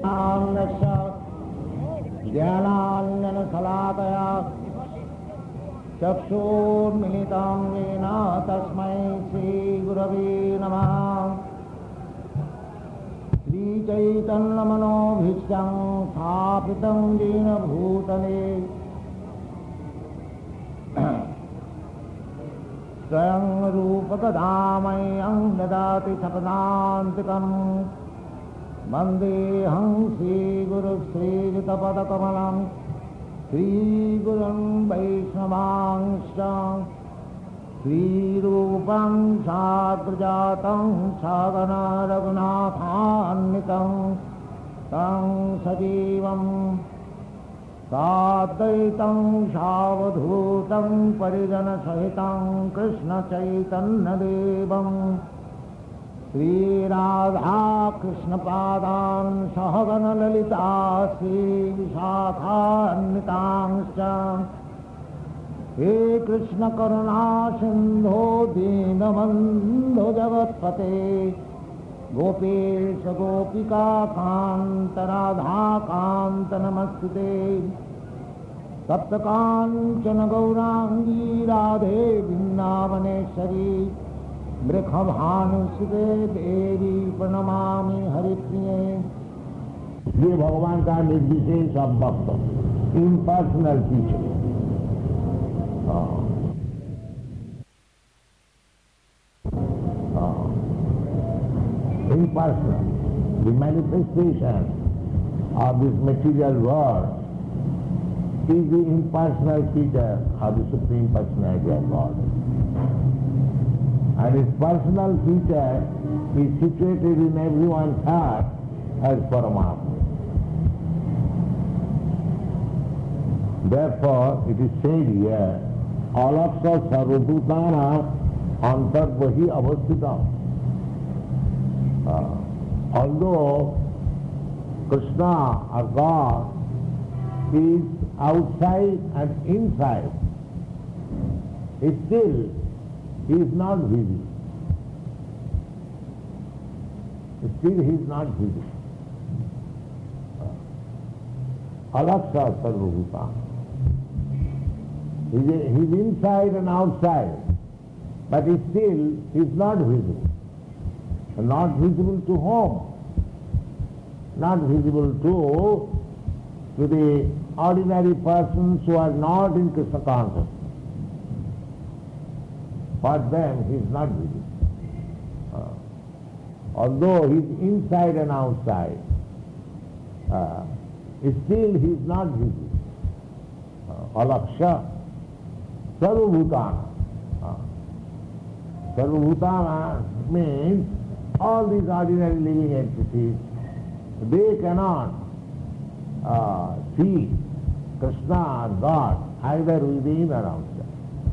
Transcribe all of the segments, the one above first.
ज्ञानाञ्जनशलाकया चक्षुर्मिलितं येन तस्मै श्रीगुरवे नमः। श्रीचैतन्यमनोभीष्टं स्थापितं येन भूतले स्वयं रूपकदामह्यं ददाति सपदान्तिकम्। वन्देऽहं श्रीगुरुश्रीयुतपदकमलं श्रीगुरुं वैष्णवांश्च श्रीरूपं साग्रजातं सगना रघुनाथान्वितं तं सजीवं साद्वैतं सावधूतं परिजनसहितं कृष्णचैतन्यदेवं श्रीराधाकृष्णपादान् सहगणललिता श्रीविशाखान्वितांश्च। हे कृष्ण करुणा सिन्धो दीनबन्धो जगत्पते गोपेश गोपिका कान्त राधाकान्त नमस्तुते। सप्तकाञ्चन गौराङ्गी राधे वृन्दावनेश्वरी मृखभानुसुते देवी प्रणमामि हरिप्रिये। ये भगवान का निर्विशेष भक्त, impersonal teacher. Impersonal, the manifestation of this material world is the impersonal feature of the Supreme Personality of God. And its personal feature is situated in everyone's heart as Paramatma. Therefore, it is said here, Alaksa Sarvabhutana Antarvahi Avasthitam. Although Krishna or God is outside and inside, still he is not visible. Still he is not visible. Alaksa Sarvabhutana. He is inside and outside, but still he is not visible. Not visible to whom? Not visible to the ordinary persons who are not in Krishna consciousness. For them he is not visible. Although he is inside and outside, still he is not visible. Alaksha Sarvabhutana. Sarvabhutana means all these ordinary living entities, they cannot see Krishna or God either within or outside.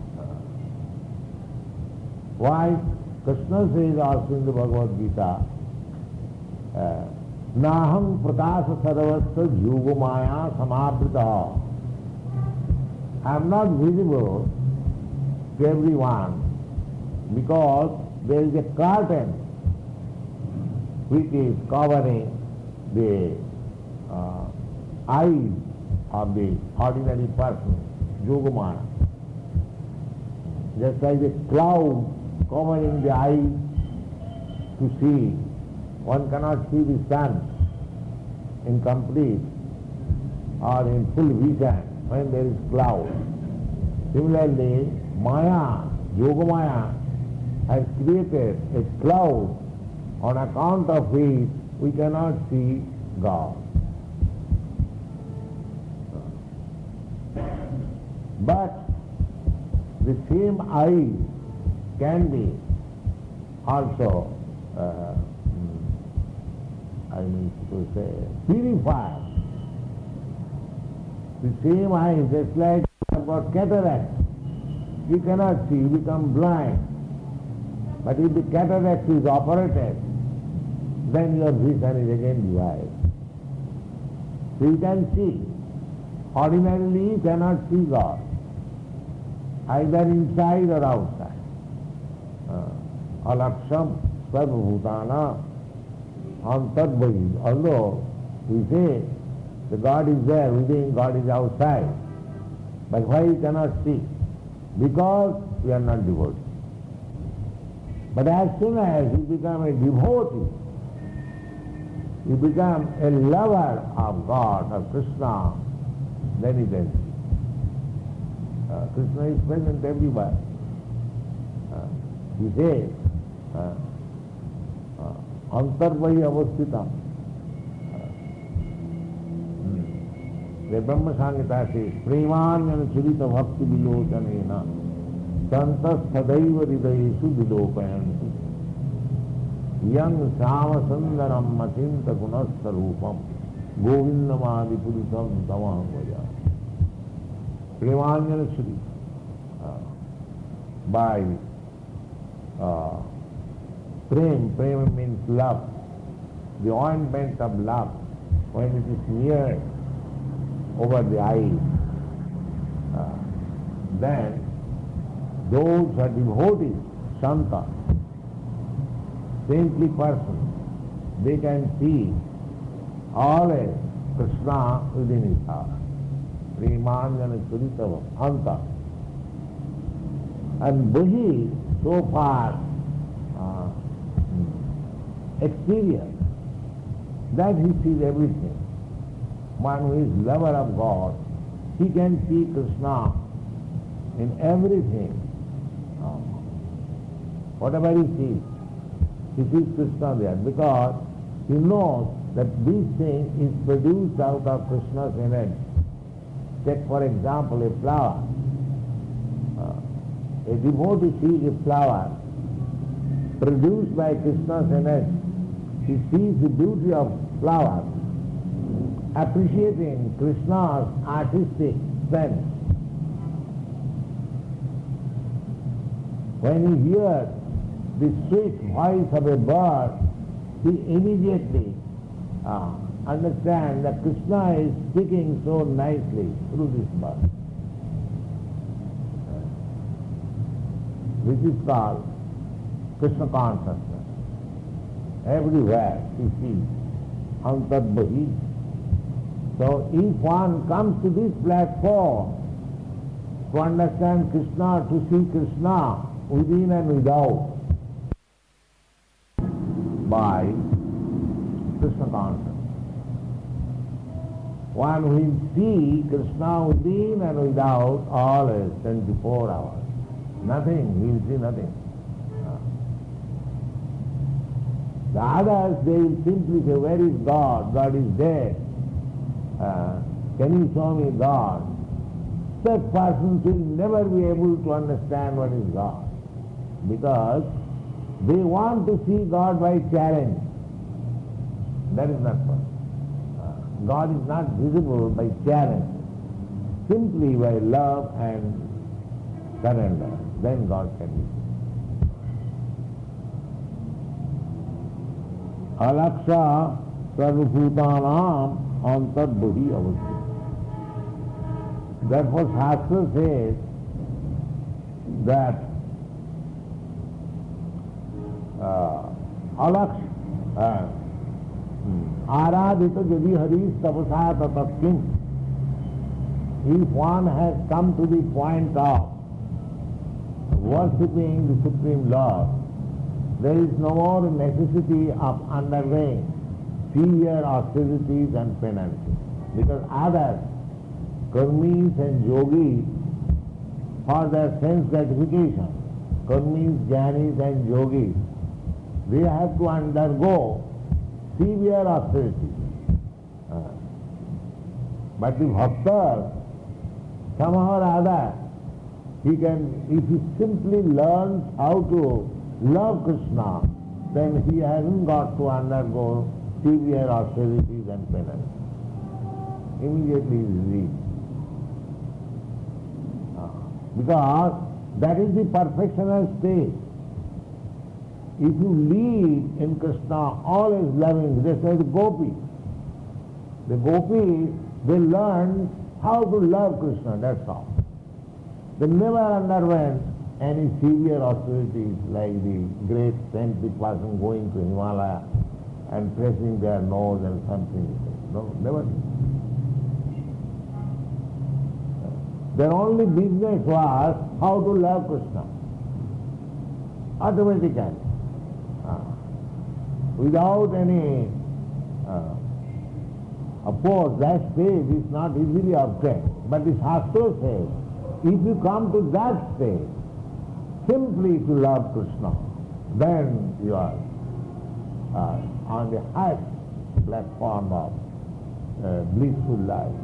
Why? Krishna says also in the Bhagavad Gita, Naham prakasa sarvasya yugumaya samabrita. I am not visible to everyone because there is a curtain which is covering the eyes of the ordinary person, Yogamaya. Just like a cloud covering the eye to see, one cannot see the sun in complete or in full vision when there is cloud. Similarly, Maya, Yogamaya, has created a cloud on account of which we cannot see God. But the same eye can be also, to say, purified. The same eye, just like you have got cataract, you cannot see, you become blind. But if the cataract is operated, then your vision is again revived. So you can see. Ordinarily you cannot see God, either inside or outside. Alaksham sarvabhutana antarbhahi. Although We say the God is there within, God is outside. But why we cannot see? Because we are not devotees. But as soon as you become a devotee, you become a lover of God, of Krishna, then you can see. Krishna is present everywhere. He says, Antarvahi avasthitam. The Brahma Samhita says, Premanyana churita bhakti vilochanena santas sadaiva hridayeshu vilopayanti yang sama sundaram macinta gunasta rupam govindamadi purisam tamaham vaja. Premanyana churita. By prema means love. The ointment of love, when it is smeared over the eyes, then those who are devotees, Santa, saintly persons, they can see always Krishna within his heart. Premanjana Churitavam, Anta. And Bahi, so far, exterior, that he sees everything. One who is lover of God, he can see Krishna in everything. Whatever he sees Krishna there, because he knows that this thing is produced out of Krishna's energy. Take for example a flower. A devotee sees a flower produced by Krishna's energy. He sees the beauty of flower, appreciating Krishna's artistic sense. When he hears the sweet voice of a bird, he immediately understands that Krishna is speaking so nicely through this bird. This is called Krishna consciousness. Everywhere he sees Antarbhahi. So if one comes to this platform to understand Krishna, to see Krishna within and without, by Krishna consciousness. One will see Krishna within and without always 24 hours. Nothing, he will see nothing. The others, they will simply say, where is God? God is dead. Can you show me God? Such persons will never be able to understand what is God. Because they want to see God by challenge. That is not possible. God is not visible by challenge. Simply by love and surrender. Then God can be seen. Alaksha sarvabhutanam antarbhahi avasthitam. Therefore Shastra says that alaksha aradhita jadi haris tapasa tataskim. If one has come to the point of worshipping the Supreme Lord, there is no more necessity of undergoing severe austerities and penances. Because others, karmis and yogis, for their sense gratification, karmis, jnanis and yogis, they have to undergo severe austerities. But the bhakta, somehow or other, he can, if he simply learns how to love Krishna, then he hasn't got to undergo severe austerities and penance. Immediately he is reached. Because that is the perfectional state. If you lead in Krishna, always loving, just like the gopis. The gopis, they learn how to love Krishna, that's all. They never underwent any severe austerities like the great saintly person going to Himalaya and pressing their nose and something. No, never. Their only business was how to love Krishna. Automatically. Without any, of course, that stage is not easily obtained. But the Shastra says, if you come to that stage, simply to love Krishna, then you are on the highest platform of blissful life.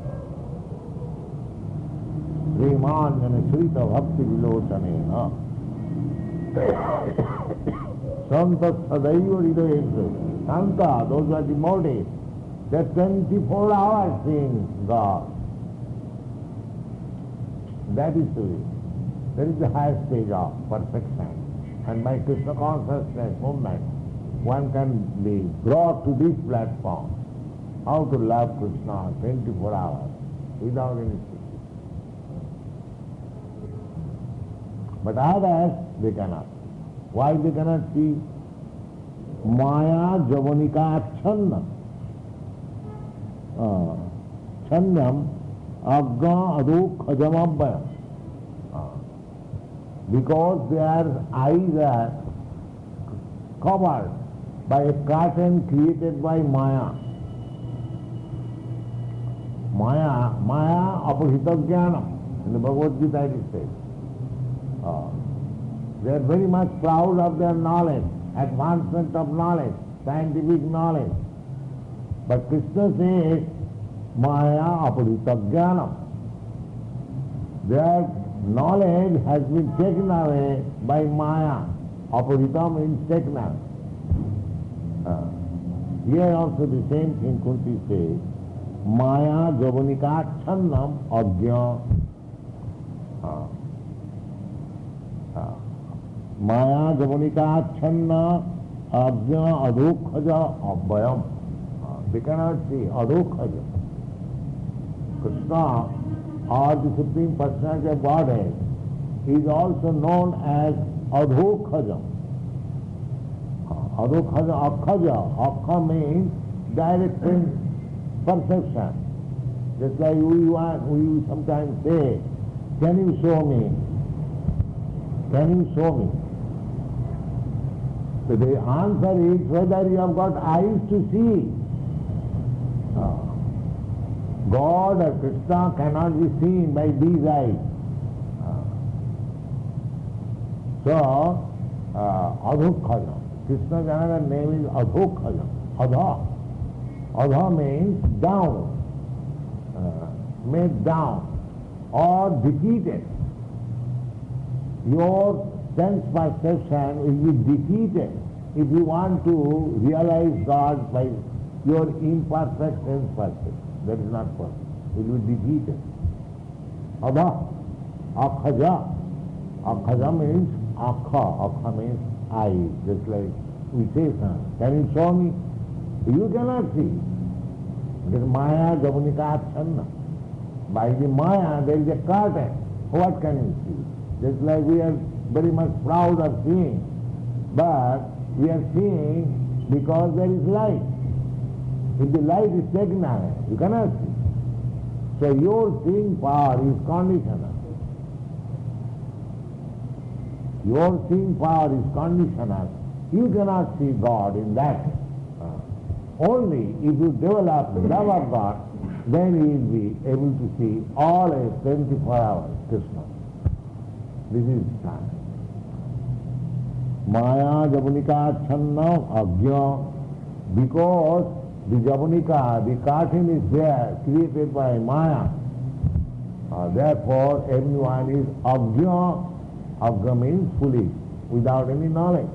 Srimanjana Shrita Bhakti Vilochanena Santa Sadaiva Hridayeshu. Santa, those are devotees, they're 24 hours seeing God. That is it. That is the highest stage of perfection. And by Krishna consciousness movement, one can be brought to this platform. How to love Krishna 24 hours without any ceasing. But others, they cannot. Why they cannot see? Maya javanika channam. Channam agga aduk khajamabhayam. Because their eyes are covered by a curtain created by Maya. Maya apahita jnanam. In the Bhagavad Gita it says. They are very much proud of their knowledge, advancement of knowledge, scientific knowledge. But Krishna says, Maya apahita jnanam. Their knowledge has been taken away by Maya. Apahita means taken away. Here also the same thing Kunti says, Maya javanika channam agya. Maya javanika channa agya adukhaja abhayam. They cannot see adukhaja. Krishna, or the Supreme Personality of Godhead, is also known as adukhaja. Adukhaja, akhaja. Akha means direct perception. Just like we sometimes say, can you show me? Can you show me? So the answer is whether you have got eyes to see. God or Krishna cannot be seen by these eyes. So, adhukhaja. Krishna's another name is adhukhaja. Adha. Adha means down, made down or defeated. Your sense perception will be defeated if you want to realize God by your imperfect sense perception. That is not possible. It will be defeated. Adha, akhaja. Akhaja means akha. Akha means eye. Just like we say, can you show me? You cannot see. Because Maya javanika channa. By the Maya there is a curtain. What can you see? Just like we are very much proud of seeing, but we are seeing because there is light. If the light is taken away, you cannot see. So your seeing power is conditional. Your seeing power is conditional. You cannot see God in that. Only if you develop love of God, then you will be able to see all a 24 hours Krishna. This is time. Maya javanika channa agya. Because the javanika, the curtain is there, created by Maya. Therefore, everyone is agya. Agya means foolish, without any knowledge.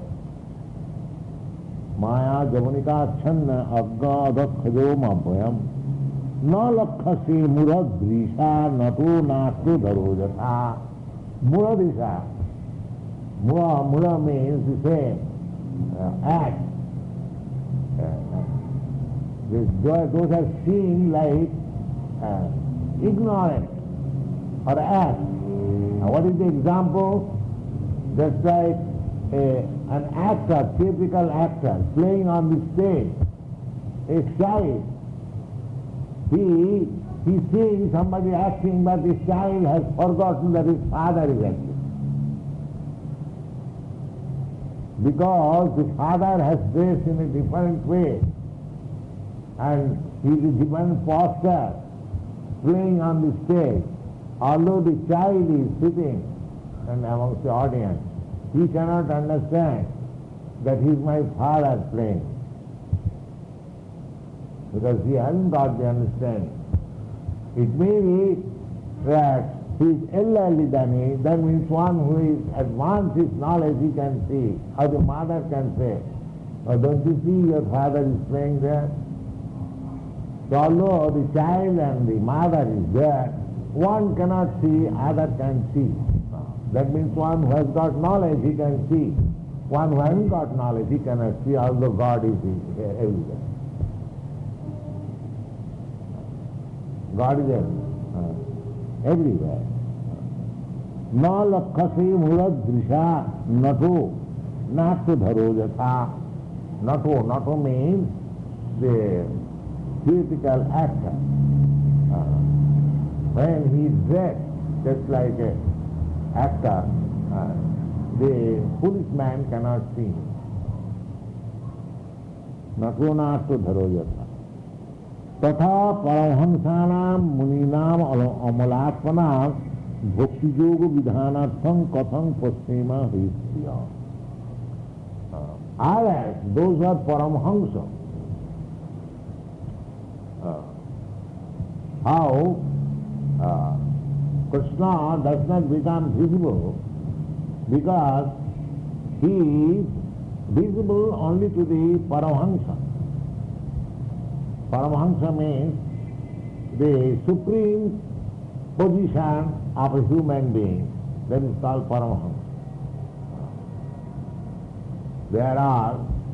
Maya javanika channa agya adakhajo mabhayam. Na lakhasi murad drisha nato nato dharojata. Muradisha. Mura means the same act. Those are seeing like ignorant or act. What is the example? Just like an actor, theatrical actor, playing on the stage. A child He sees somebody acting, but this child has forgotten that his father is acting. Because the father has dressed in a different way and he is a different posture, playing on the stage. Although the child is sitting and amongst the audience, he cannot understand that he is my father playing, because he hasn't got the understanding. It may be that he is elderly than he, that means one who is advanced his knowledge, he can see, or the mother can say, oh, don't you see your father is playing there? So although the child and the mother is there, one cannot see, other can see. That means one who has got knowledge, he can see. One who hasn't got knowledge, he cannot see, although God is everywhere. God is everywhere. Na lakhase murad drisha nato natto dharo jatha. Nato means the theatrical actor. When he is dressed just like an actor, the foolish man cannot see him. Nato natto dharo jatha. तथा परमहंसानां मुनीनां अमलात्मनां भक्ति योग विधानार्थं कथं पश्चिम हिस्या. As those are Paramahansa, how Krishna does not become visible, because he is visible only to the Paramahansa. Paramahansa means the supreme position of a human being. That is called Paramahansa. There are,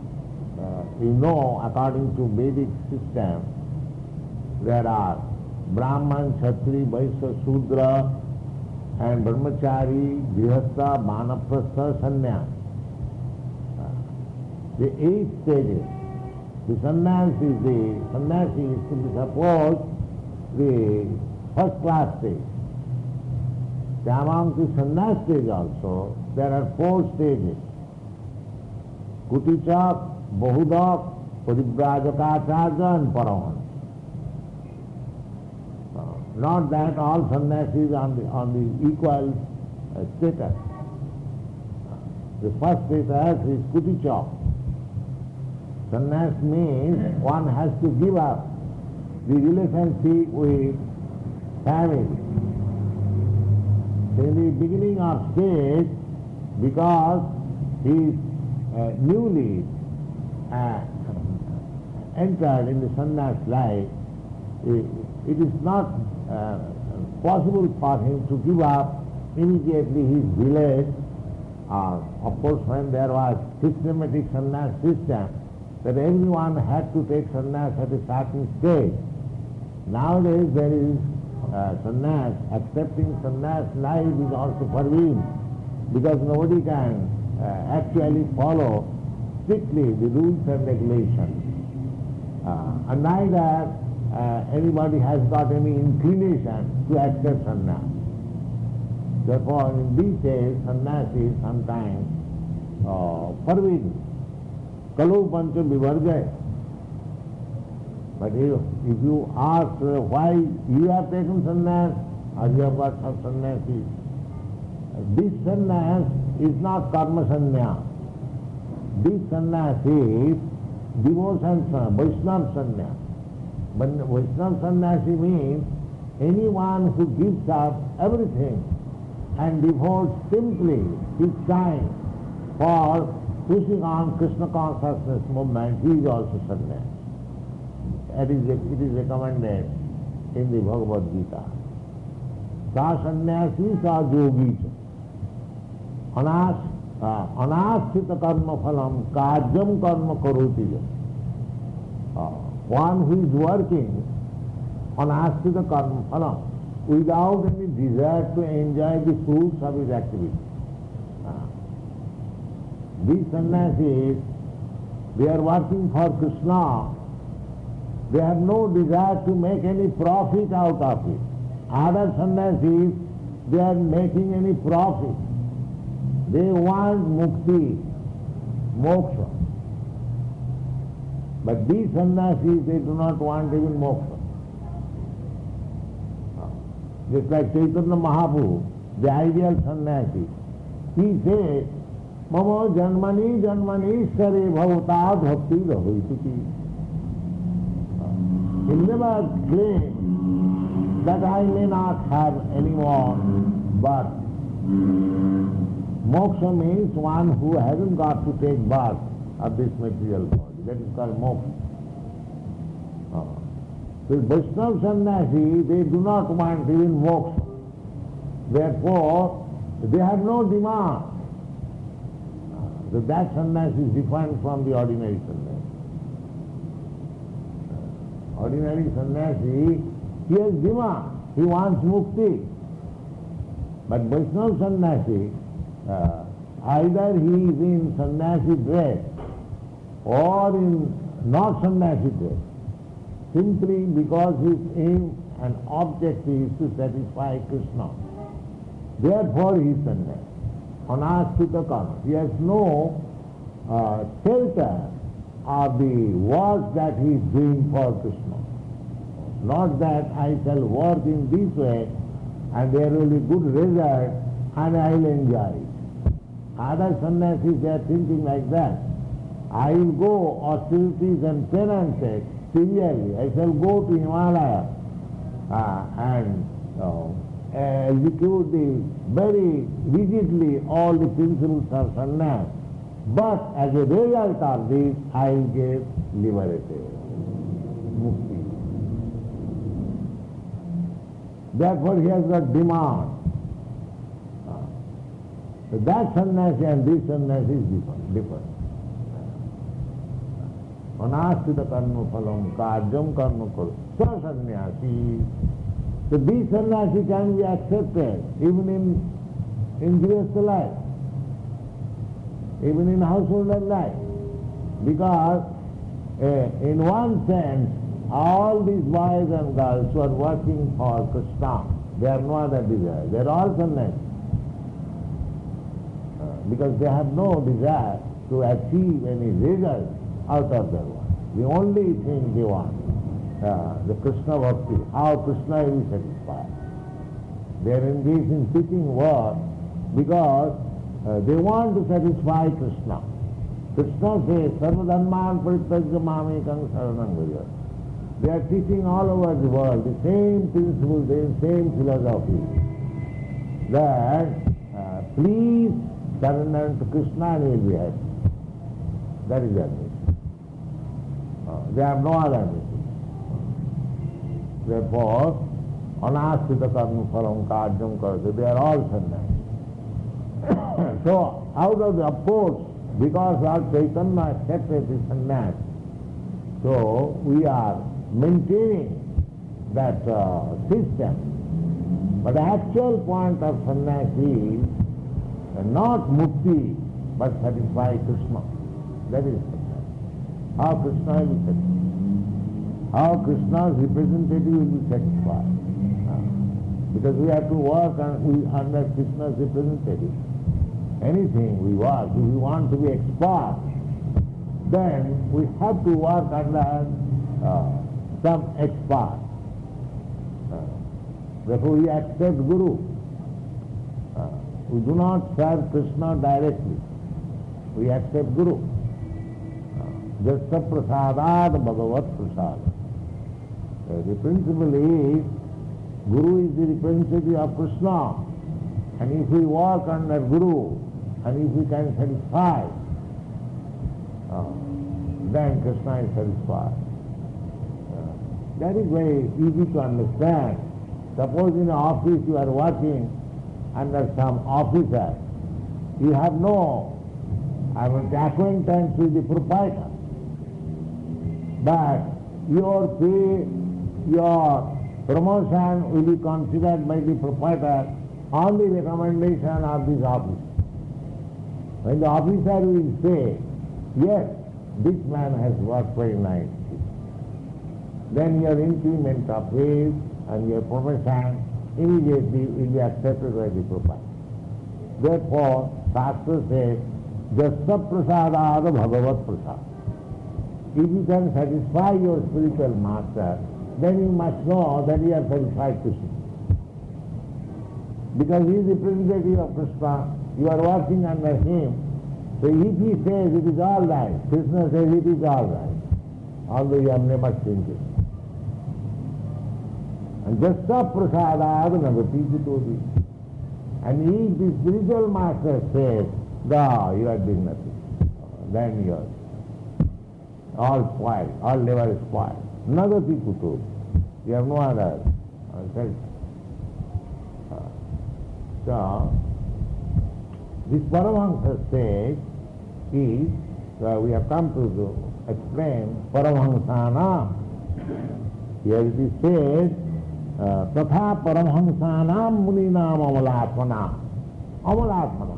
according to Vedic system, there are Brahman, Kshatri, Vaishya, Shudra, and Brahmachari, Grihastha, Vanaprastha, Sannyas. The 8 stages. The sannyasi is to be supposed the first class stage. Among the sannyas stage also, there are 4 stages. Kuticha, Bahudak, Parivrajakacarya and Paramahansa. Not that all sannyasis on the equal status. The first status is Kuticha. Sannyas means one has to give up the relationship with family. In the beginning of stage, because he is newly entered in the sannyas life, it is not possible for him to give up immediately his village. Of course, when there was systematic sannyas system, that everyone had to take sannyas at a certain stage. Nowadays there is sannyas, accepting sannyas life is also forbidden, because nobody can actually follow strictly the rules and regulations. And neither anybody has got any inclination to accept sannyas. Therefore, in these days, sannyas is sometimes forbidden. Kalu pancha vivarjaya. But if you ask why you have taken sannyas or you have got some sannyasi, this sannyas is not karma sannyas. This sannyas is devotion sannyas, Vaishnava sannyas. But Vaishnava sannyasi means anyone who gives up everything and devotes simply his time for pushing on Krishna consciousness movement, he is also sannyas. It is recommended in the Bhagavad Gita. Sa sannyasi sa yogi cha. Anasthita karma phalam kajyam karma karoti ja. One who is working anasthita karma phalam, without any desire to enjoy the fruits of his activity. These sannyasis, they are working for Krishna. They have no desire to make any profit out of it. Other sannyasis, they are making any profit. They want mukti, moksha. But these sannyasis, they do not want even moksha. Just like Chaitanya Mahaprabhu, the ideal sannyasi, he says, Mama janmani janmani sare bhavata bhakti rahoituki. He never claimed that I may not have any more birth. Moksha means one who hasn't got to take birth of this material body. That is called moksha. So Vaishnava sannyasi, they do not want even moksha. Therefore, they have no demand. So that sannyasi is different from the ordinary sannyasi. Ordinary sannyasi, he has demand. He wants mukti. But Vaishnava sannyasi, either he is in sannyasi dress or in not sannyasi dress, simply because his aim and objective is to satisfy Krishna. Therefore he is sannyasi. Anasthita karma. He has no shelter of the work that he is doing for Krishna. Not that I shall work in this way and there will be good result and I will enjoy it. Other sannyasis, they are thinking like that. I will go austerities and penances severely. I shall go to Himalaya and execute very rigidly all the principles of sannyas. But as a result of this, I will get liberated. Mukti. Therefore he has got demand. So that sannyasi and this sannyasi is different. Anasthita karma phalam karyam karma karo. So sannyasi. So this sannyasi can be accepted even in grihastha life, even in householder life. Because in one sense, all these boys and girls who are working for Krishna, they have no other desire. They are all sannyasis. Because they have no desire to achieve any result out of their work. The only thing they want, the Krishna bhakti, how Krishna will be satisfied. They are engaged in teaching work because they want to satisfy Krishna. Krishna says, Sarvadharman parityajya mamekam saranam vraja. They are teaching all over the world the same principle, the same philosophy. That please surrender to Krishna and you will be happy. That is their mission. They have no other mission. Therefore, anasthita karma phalam karyam karate, they are all sannyasis. So, out of the course, because Lord Chaitanya accepted the sannyas, so we are maintaining that system. But the actual point of sannyasi is not mukti, but satisfy Krishna. That is sannyasi. How Krishna will be satisfied. How Krishna's representative will be satisfied. Because we have to work under Krishna's representative. Anything we work, if we want to be expert, then we have to work under some expert. Therefore we accept Guru. We do not serve Krishna directly. We accept Guru. Jasta prasadad bhagavat prasad. The principle is, Guru is the representative of Krishna. And if we work under Guru, and if we can satisfy, then Krishna is satisfied. That is very easy to understand. Suppose in an office you are working under some officer, you have no acquaintance with the proprietor. But your pay, your promotion will be considered by the proprietor on the recommendation of this office. When the officer will say, yes, this man has worked very nicely, then your increment of age and your profession immediately will be accepted by the Prabhupada. Therefore, Shastra says, Jasya prasadada bhagavat prasad. If you can satisfy your spiritual master, then you must know that you are satisfied Krishna. Because he is the representative of Krishna, you are working under him. So if he says it is all right, Krishna says it is all right, although you have never seen it. And Jasya prasadada nagati kutovi. And if the spiritual master says, no, you are doing nothing, then you are all spoiled, all never spoiled. Nagati kutovi. You have no other. So, this Paramahansa says is, we have come to explain Paramahansanam. Here it is said, Tatha Paramahansanam Muninam Amalatmanam. Amalatmanam.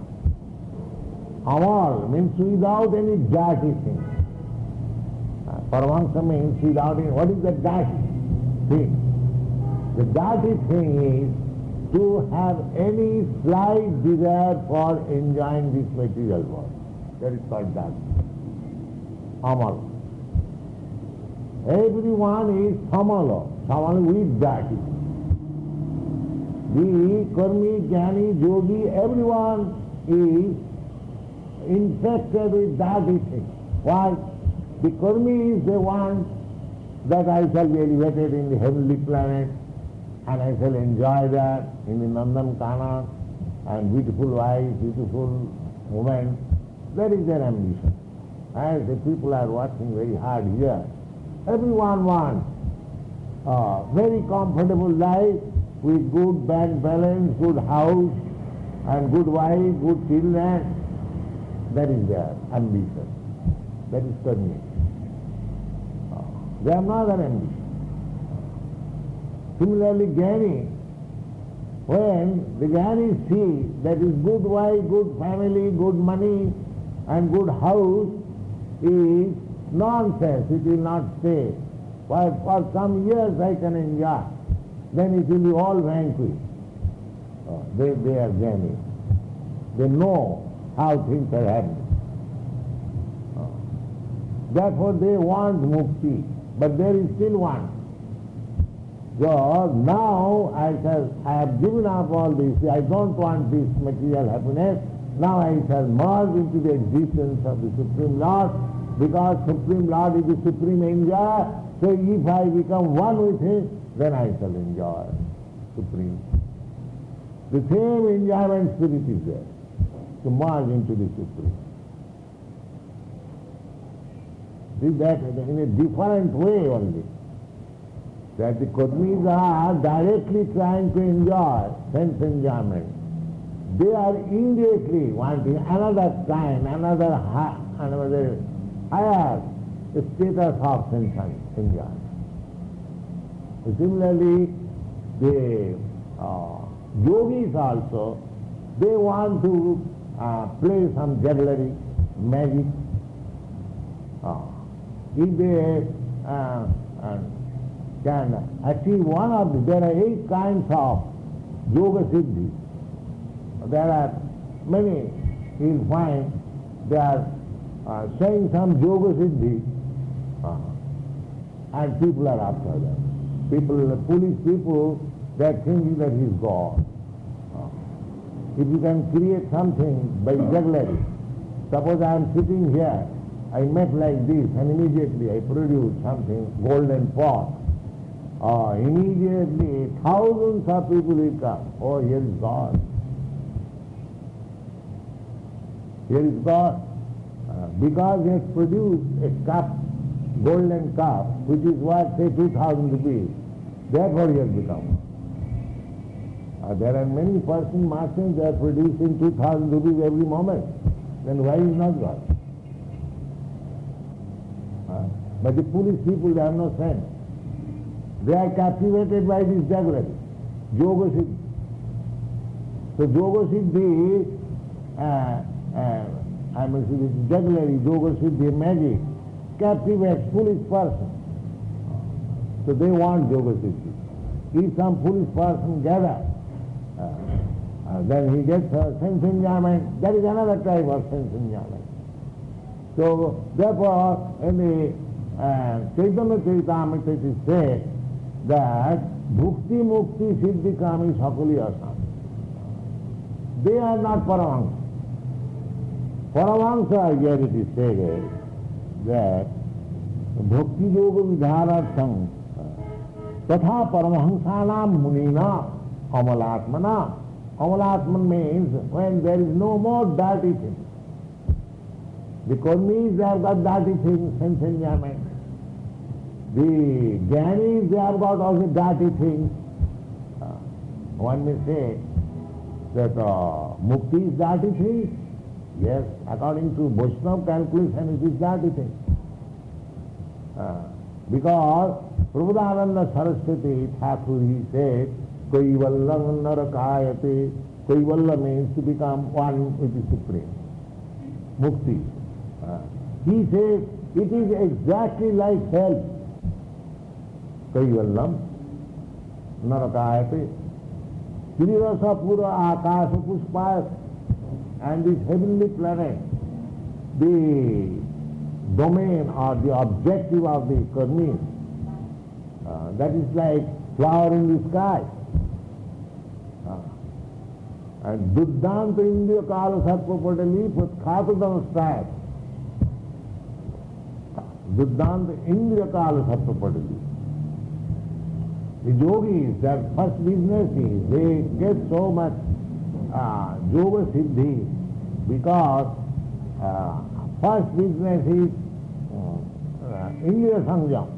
Amal means without any dirty thing. Paramahansa means without any, what is the dirty thing? The dirty thing is to have any slight desire for enjoying this material world. That is called that. Amal. Everyone is samala. Samala with that. The karmi, jnani, yogi, everyone is infected with dirty things. Why? The karmi is the one that I shall be elevated in the heavenly planet, and I shall enjoy that in the Nandan-Kana, and beautiful wife, beautiful woman. That is their ambition. As the people are working very hard here, everyone wants a very comfortable life with good bank balance, good house, and good wife, good children. That is their ambition. That is karmi. They have no other ambition. Similarly, Jnani, when the Jnani see that his good wife, good family, good money and good house is nonsense, it will not stay. For some years I can enjoy, then it will be all vanquished. They are Jnani. They know how things are happening. Therefore they want mukti, but there is still one. So now I have given up all this, I don't want this material happiness, now I shall merge into the existence of the Supreme Lord, because Supreme Lord is the Supreme Enjoyer, so if I become one with Him, then I shall enjoy Supreme. The same enjoyment spirit is there, to merge into the Supreme. See that in a different way only. That the Karmis are directly trying to enjoy sense enjoyment. They are indirectly wanting another kind, another higher status of sense enjoyment. Similarly, the yogis also, they want to play some jugglery, magic. If they can achieve one of the, there are 8 kinds of yoga siddhi. There are many, you will find, they are saying some yoga siddhi, and people are after that. People, foolish people, they are thinking that he is God. If you can create something by jugglery, suppose I am sitting here, I met like this, and immediately I produce something, golden pot. Immediately thousands of people will come. Oh, here is God. Here is God. Because he has produced a cup, golden cup, which is worth, say, 2,000 rupees. Therefore he has become. There are many person machines, they are producing 2,000 rupees every moment. Then why is not God? But the foolish people, they have no sense. They are captivated by this jugglery, yoga siddhi. So yoga siddhi, this jugglery, yoga siddhi, magic, captivates foolish person. So they want yoga siddhi. If some foolish person gathers, then he gets sense enjoyment. That is another type of sense enjoyment. So therefore, in the Chaitanya Charitamrita it is said that bhukti, mukti, siddhi, kami, sakali asam. They are not Paramahansa. Paramahansa, here it is said that bhakti yoga vidharartham tatha paramahansanam munina amalatmana. Amalatman means when there is no more dirty things. The karmis, they have got dirty things, sense enjoyment. The jnanis, they have got also dirty things. One may say that mukti is dirty thing. Yes, according to Vaishnava calculation, it is dirty thing. Because Prabhupada Saraswati Thakur, he said, Kaivallam narakayate. Kaivalla means to become one with the Supreme. Mukti. He says it is exactly like hell. Kaivallam narakayate. Kirivasa pura akasa puspayat. And this heavenly planet, the domain or the objective of the karmis, that is like flower in the sky. And Duddhanta Indriya Kala Sarpa Patali Patkhata Style. Duddhanta Indriya Kala Sarpa Patali. The yogis, their first business is they get so much yoga siddhi because first business is Indriya Sanjam.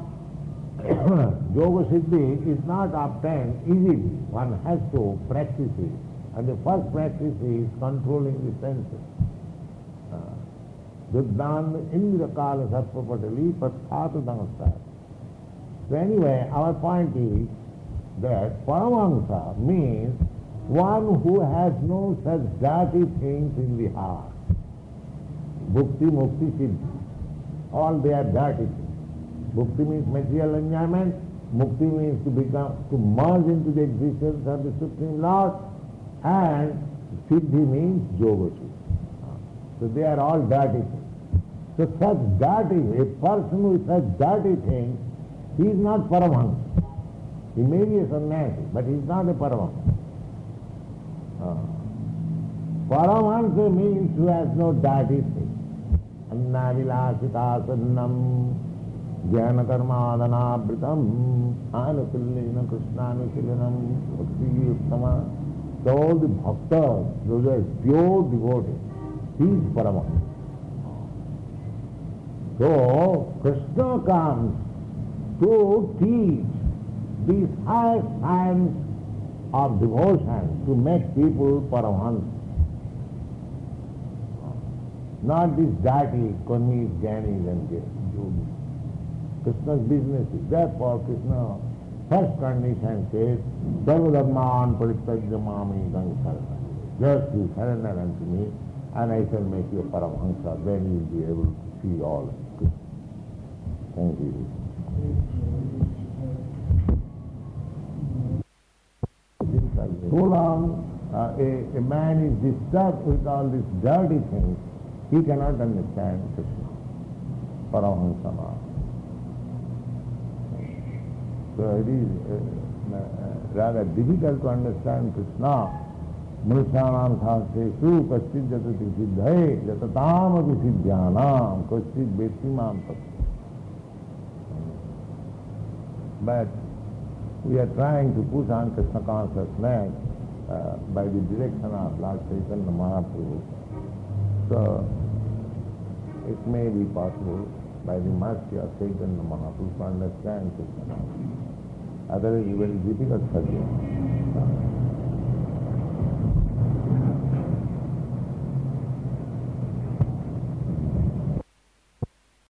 Yoga siddhi is not obtained easily. One has to practice it. And the first practice is controlling the senses. Duddhanta Indriya Kala Sarpa Patali Patkhata Dangasthaya. So anyway, our point is that Paramahansa means one who has no such dirty things in the heart. Bhukti, mukti, siddhi. All they are dirty things. Bhukti means material enjoyment. Mukti means to merge into the existence of the Supreme Lord. And siddhi means yoga siddhi. So they are all dirty things. So such dirty, a person with such dirty things, he is not Paramahansa. He may be a sannyasi, but he is not a Paramahansa. Paramahansa means who has no dirty things. Anna vilasita sannam jnana karmadanabritam anupillina krishnanushilanam bhakti uttama. So all the bhaktas, those are pure devotees, he is Paramahansa. So Krishna comes to teach these high science of devotion to make people Paramahansa. Not these dirty karmis, jnanis and yogis. Krishna's business is therefore Krishna first condition says, Sarva dhamman parityajya mami gang sarana. Just you surrender unto me and I shall make you a Paramahansa. Then you will be able to see all. Thank you. So long a man is disturbed with all these dirty things, he cannot understand Krishna, Paramahansa. So it is rather difficult to understand Krishna. Manusyanam sahasresu kaschid jatati siddhaye jatatam api siddhyanam kaschid vetimam tattva. But we are trying to push on Krishna consciousness by the direction of Lord Chaitanya Mahaprabhu. So it may be possible by the mercy of Chaitanya Mahaprabhu to understand Krishna. Otherwise, it is very difficult subject.